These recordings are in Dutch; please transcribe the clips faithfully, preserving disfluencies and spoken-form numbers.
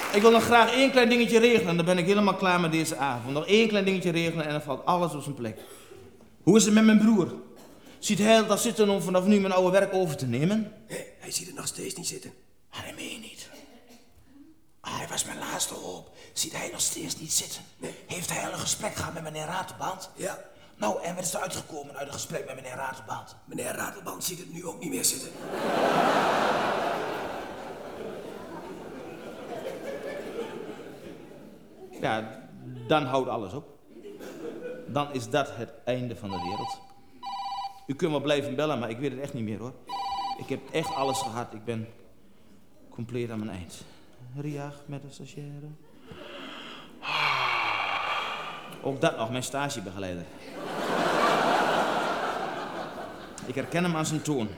Ik wil nog graag één klein dingetje regelen. Dan ben ik helemaal klaar met deze avond. Nog één klein dingetje regelen en dan valt alles op zijn plek. Hoe is het met mijn broer? Ziet hij dat zitten om vanaf nu mijn oude werk over te nemen? Nee, hij ziet het nog steeds niet zitten. Ah, dat meen je niet. Ah, hij was mijn laatste hoop. Ziet hij nog steeds niet zitten? Nee. Heeft hij al een gesprek gehad met meneer Ratelband? Ja. Nou, en wat is er uitgekomen uit een gesprek met meneer Ratelband? Meneer Ratelband ziet het nu ook niet meer zitten. Ja, dan houdt alles op. Dan is dat het einde van de wereld. U kunt wel blijven bellen, maar ik weet het echt niet meer, hoor. Ik heb echt alles gehad. Ik ben compleet aan mijn eind. Ria met de stagiaire. Ook dat nog, mijn stagebegeleider. Ik herken hem aan zijn toon.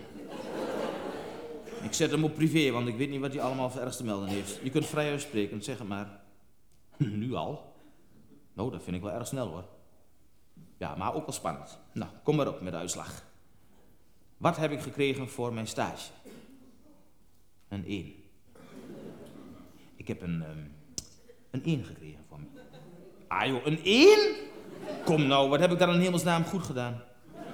Ik zet hem op privé, want ik weet niet wat hij allemaal voor ergens te melden heeft. Je kunt vrij uitspreken, zeg het maar. Nu al? Nou, dat vind ik wel erg snel, hoor. Ja, maar ook wel spannend. Nou, kom maar op met de uitslag. Wat heb ik gekregen voor mijn stage? Een één. Ik heb een, um, een één gekregen voor me. Ah joh, een één? Kom nou, wat heb ik dan in hemelsnaam goed gedaan?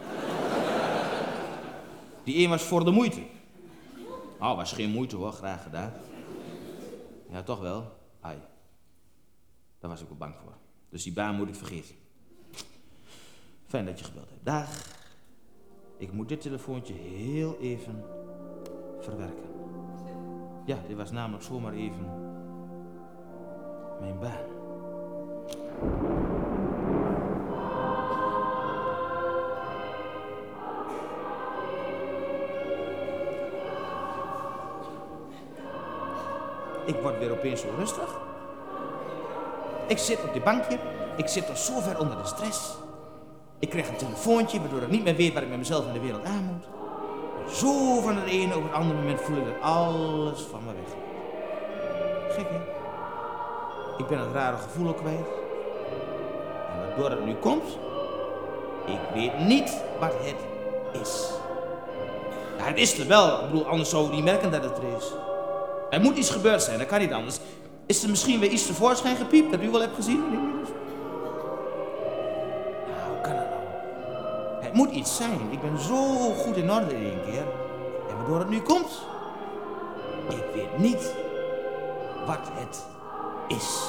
Die één was voor de moeite. Oh, was geen moeite hoor, graag gedaan. Ja, toch wel. Ai. Daar was ik wel bang voor. Dus die baan moet ik vergeten. Fijn dat je gebeld hebt. Dag. Ik moet dit telefoontje heel even verwerken. Ja, dit was namelijk zomaar even mijn baan. Ik word weer opeens zo rustig. Ik zit op dit bankje. Ik zit al zo ver onder de stress. Ik krijg een telefoontje waardoor ik niet meer weet waar ik met mezelf in de wereld aan moet. Zo van het ene op het andere moment voel ik dat alles van me weg. Gek, hè? Ik ben het rare gevoel ook kwijt. En waardoor het nu komt, ik weet niet wat het is. Ja, het is er wel. Ik bedoel, anders zou ik niet merken dat het er is. Er moet iets gebeurd zijn, dat kan niet anders. Is er misschien weer iets tevoorschijn gepiept dat u wel hebt gezien? Nou, hoe kan dat nou? Het moet iets zijn. Ik ben zo goed in orde in één keer. En waardoor het nu komt, ik weet niet wat het is.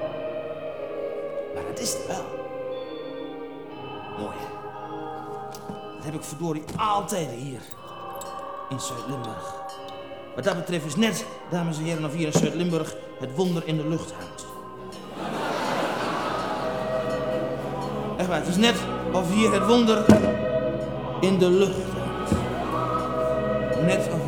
Maar het is er wel. Mooi, hè? Dat heb ik verdorie altijd hier in Zuid-Limburg. Wat dat betreft is net, dames en heren, of hier in Zuid-Limburg het wonder in de lucht hangt. Echt waar, het is net of hier het wonder in de lucht hangt. Net of